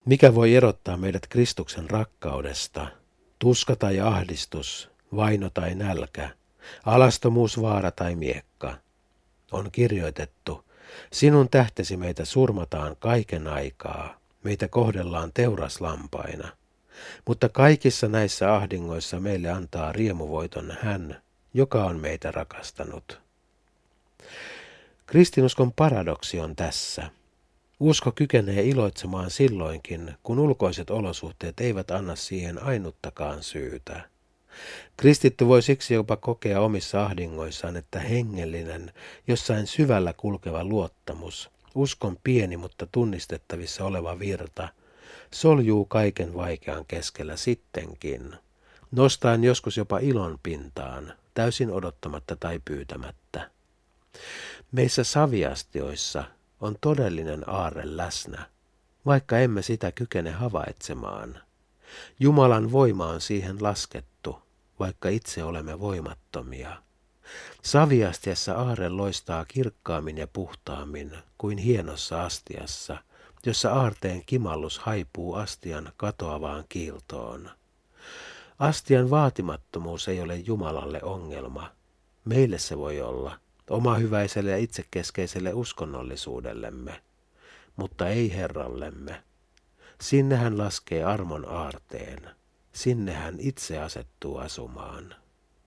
Mikä voi erottaa meidät Kristuksen rakkaudesta? Tuska tai ahdistus, vaino tai nälkä, alastomuus, vaara tai miekka. On kirjoitettu, sinun tähtesi meitä surmataan kaiken aikaa, meitä kohdellaan teuraslampaina. Mutta kaikissa näissä ahdingoissa meille antaa riemuvoiton hän, joka on meitä rakastanut. Kristinuskon paradoksi on tässä. Usko kykenee iloitsemaan silloinkin, kun ulkoiset olosuhteet eivät anna siihen ainuttakaan syytä. Kristitty voi siksi jopa kokea omissa ahdingoissaan, että hengellinen, jossain syvällä kulkeva luottamus, uskon pieni mutta tunnistettavissa oleva virta, soljuu kaiken vaikean keskellä sittenkin, nostaen joskus jopa ilon pintaan, täysin odottamatta tai pyytämättä. Meissä saviastioissa on todellinen aarre läsnä, vaikka emme sitä kykene havaitsemaan. Jumalan voima on siihen laskettu, vaikka itse olemme voimattomia. Saviastiassa aarre loistaa kirkkaammin ja puhtaammin kuin hienossa astiassa, jossa aarteen kimallus haipuu astian katoavaan kiiltoon. Astian vaatimattomuus ei ole Jumalalle ongelma. Meille se voi olla, omahyväiselle ja itsekeskeiselle uskonnollisuudellemme, mutta ei Herrallemme. Sinne hän laskee armon aarteen, sinne hän itse asettuu asumaan.